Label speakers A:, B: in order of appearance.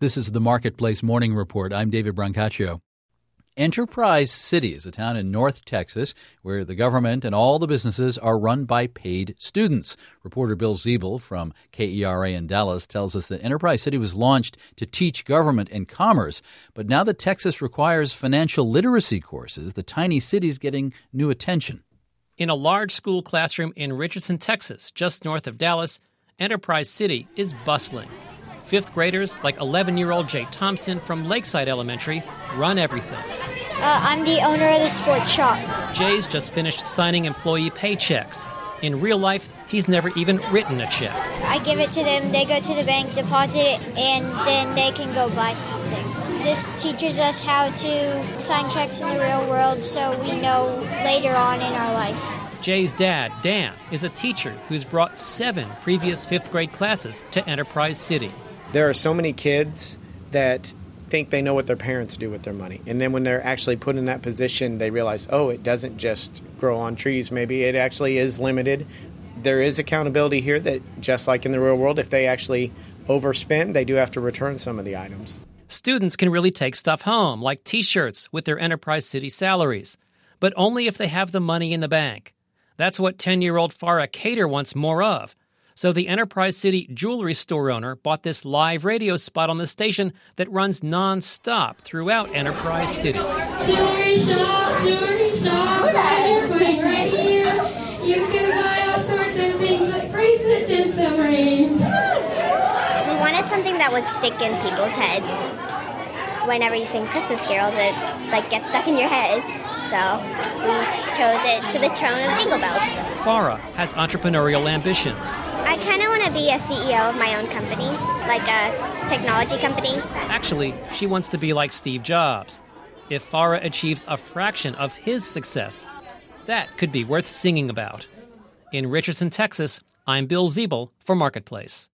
A: This is the Marketplace Morning Report. I'm David Brancaccio. Enterprise City is a town in North Texas where the government and all the businesses are run by paid students. Reporter Bill Ziebel from KERA in Dallas tells us that Enterprise City was launched to teach government and commerce. But now that Texas requires financial literacy courses, the tiny city's getting new attention.
B: In a large school classroom in Richardson, Texas, just north of Dallas, Enterprise City is bustling. Fifth graders like 11-year-old Jay Thompson from Lakeside Elementary run everything.
C: I'm the owner of the sports shop.
B: Jay's just finished signing employee paychecks. In real life, he's never even written a check.
C: I give it to them, they go to the bank, deposit it, and then they can go buy something. This teaches us how to sign checks in the real world so we know later on in our life.
B: Jay's dad, Dan, is a teacher who's brought 7 previous fifth-grade classes to Enterprise City.
D: There are so many kids that think they know what their parents do with their money. And then when they're actually put in that position, they realize, it doesn't just grow on trees. Maybe it actually is limited. There is accountability here that, just like in the real world, if they actually overspend, they do have to return some of the items.
B: Students can really take stuff home, like T-shirts with their Enterprise City salaries, but only if they have the money in the bank. That's what 10-year-old Farah Cater wants more of. So the Enterprise City jewelry store owner bought this live radio spot on the station that runs non-stop throughout Enterprise City.
E: Jewelry shop, everything right here. You can buy all sorts of things like bracelets and submarines.
C: We wanted something that would stick in people's heads. Whenever you sing Christmas carols, it gets stuck in your head. So we chose it to the tone of Jingle Bells.
B: Farah has entrepreneurial ambitions.
C: I kind of want to be a CEO of my own company, like a technology company.
B: Actually, she wants to be like Steve Jobs. If Farah achieves a fraction of his success, that could be worth singing about. In Richardson, Texas, I'm Bill Ziebel for Marketplace.